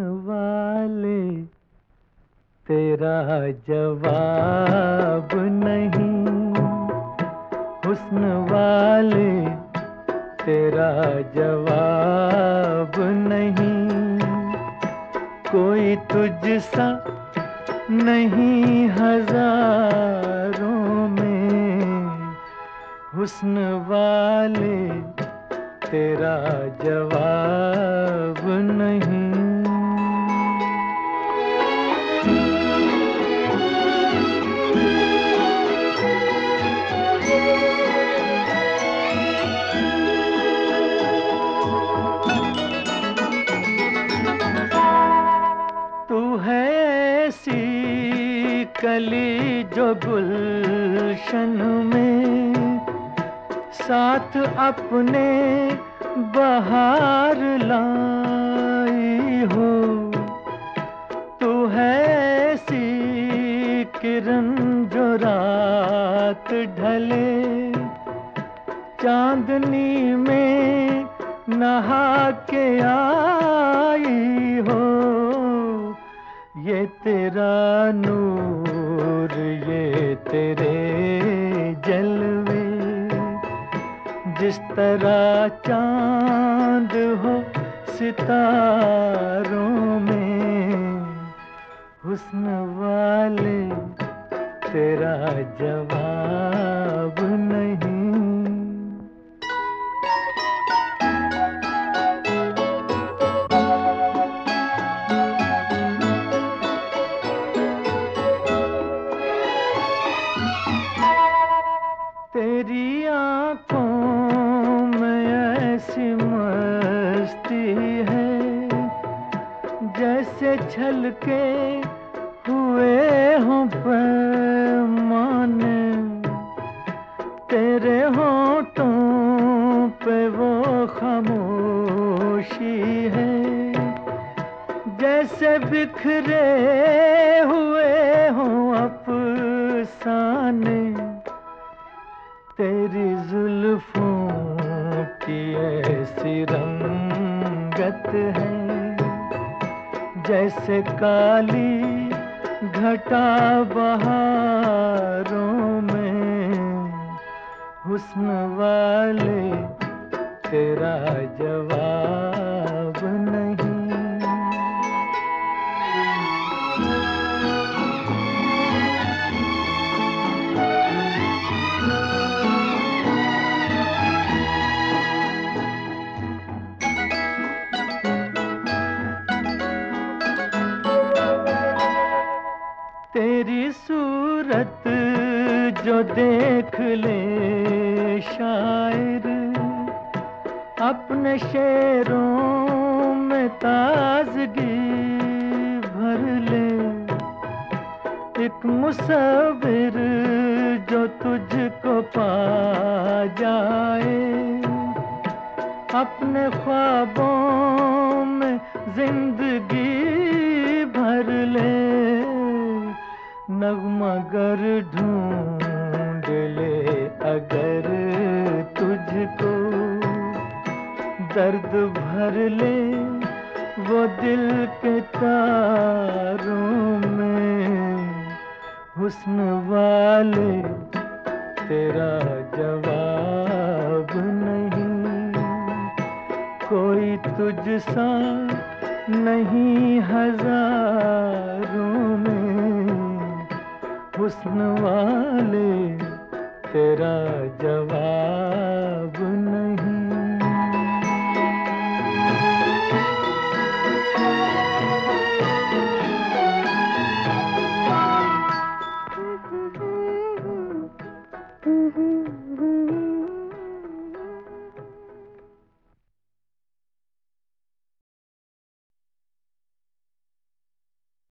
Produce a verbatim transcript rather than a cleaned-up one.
वाले तेरा जवाब नहीं, हुस्न वाले तेरा जवाब नहीं, कोई तुझसा नहीं हजारों में, हुस्न वाले तेरा जवाब नहीं। तू है ऐसी कली जो गुलशन में साथ अपने बहार लाई हो। तू है ऐसी किरण जो रात ढले चांदनी में नहा के आई हो। ये तेरा नूर ये तेरे जलवे, जिस तरह चांद हो सितारों में, हुस्न वाले तेरा जवाब नहीं। तेरी आंखों में ऐसी मस्ती है जैसे छलके हुए हों पैमाने। तेरे होठों पे वो खामोशी है जैसे बिखरे हुए हों अफसाने। तेरी जुल्फों की ऐसी रंगत है जैसे काली घटा बहारों में, हुस्न वाले तेरा जवाब नहीं। तेरी सूरत जो देख ले शायर अपने शेरों में ताजगी भर ले। एक मुसव्विर जो तुझको पा जाए अपने ख्वाबों में जिंदगी भर ले। नगमगर ढूंढ ले अगर तुझको, दर्द भर ले वो दिल के तारों में, हुस्न वाले तेरा जवाब नहीं। कोई तुझसा नहीं हजारों में, हुस्न वाले तेरा जवाब